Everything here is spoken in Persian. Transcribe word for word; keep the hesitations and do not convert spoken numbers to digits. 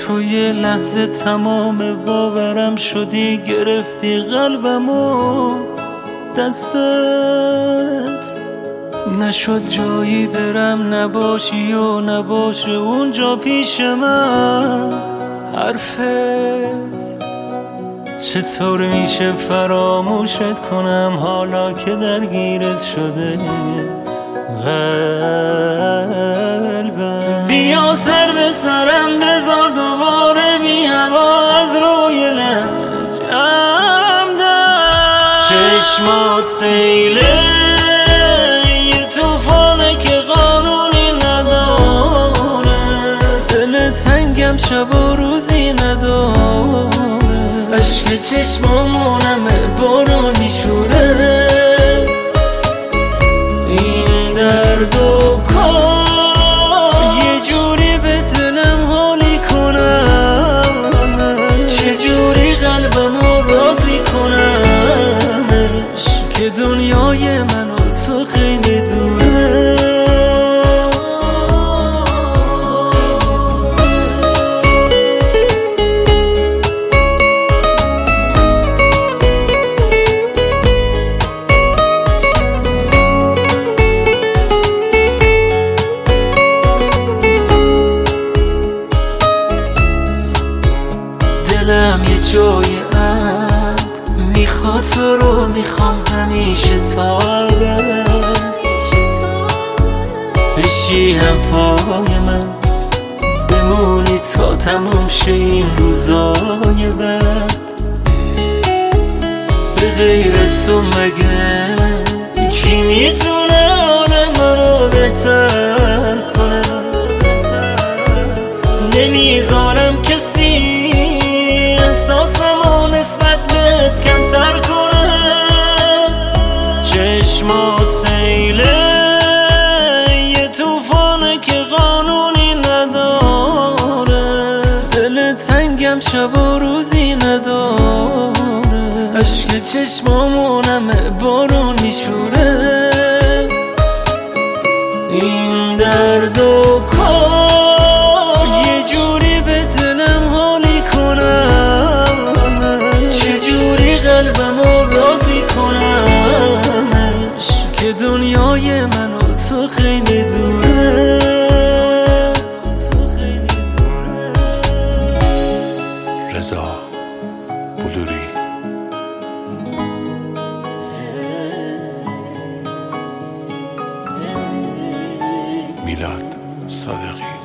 تو یه لحظه تمام باورم شدی، گرفتی قلبمو دستت، نشد جایی برم نباشی و نباشه اونجا پیش من حرفت. چطور میشه فراموشت کنم حالا که درگیرت شده قلبم؟ بیا سر به سرم بذار دوباره بی هوا از روی لجم در چشمات سیله یه توفانه که قانونی نداره، دل تنگم شب و روزی نداره، عشق چشمامونمه بارون میشوره، این درد و کار یه جوری به دلم حالی کنم، چجوری قلبمو راضی کنمش که دنیای من و تو خیلی دوره. دلم یه جای عد میخواد تو رو، میخوام همیشه تا ابد بشی هم پای من، بمونی تا تموم شه این روزای بد. به غیر از تو مگه کی میتونه آدم رو بهتر کنه؟ نمیذارم کسی احساسمو نسبت بهت کمتر کنه، چشمات سیله یه توفانه که قانونی نداره، دل تنگم شب و روزی نداره، عشق چشمامونمه بارون میشوره، این درد و کار یه جوری به دلم حالی کنم، چجوری قلبمو راضی کنمش که دنیای من و تو خیلی دوره. رضا بلوری. میلاد صادقی.